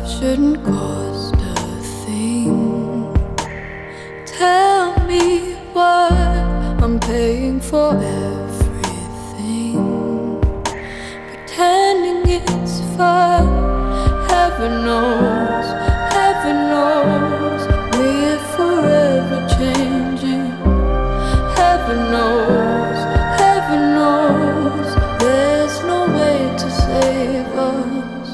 shouldn't cost a thing. Tell me what I'm paying for everything. Pretending it's fun. Heaven knows, we're forever changing. Heaven knows, there's no way to save us.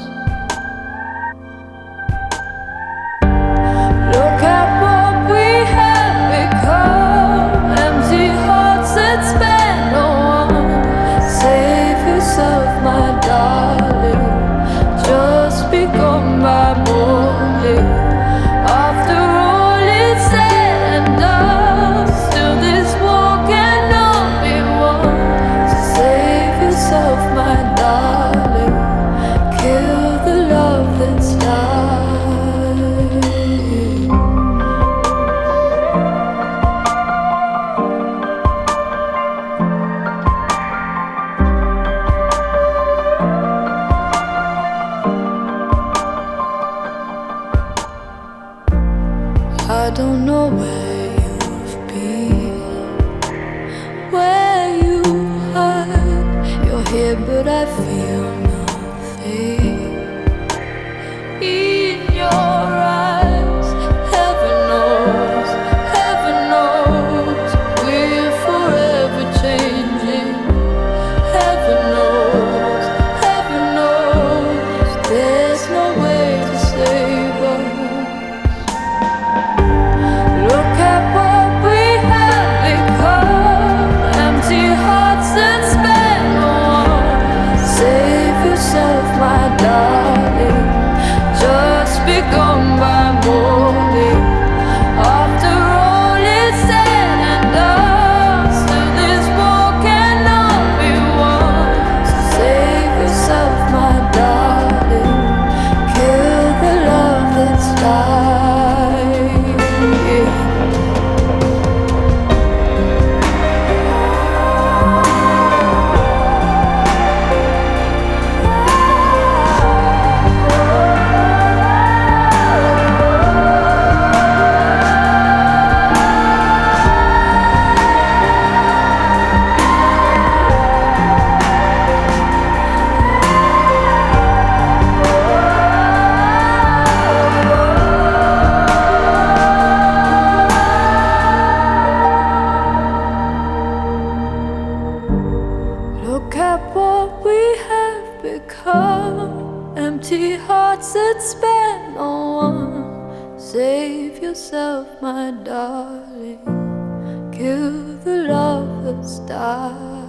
Look at what we have become, empty hearts that spend no one. Save yourself, my darling, just become my morning. After all is said and done, still this war cannot be won. So save yourself, my darling, kill the love that's dying. I don't know where you've been, where you hide. You're here but I feel nothing in your eyes. Heaven knows, we're forever changing. Heaven knows, there's no way to save us. Look at what we have become, empty hearts that spend no one. Save yourself, my darling, just become my morning. After all is said and done, still this war cannot be won. So save yourself, my darling, kill the love that's dying. Look at what we have become, empty hearts that spend no one. Save yourself, my darling, kill the love that's died.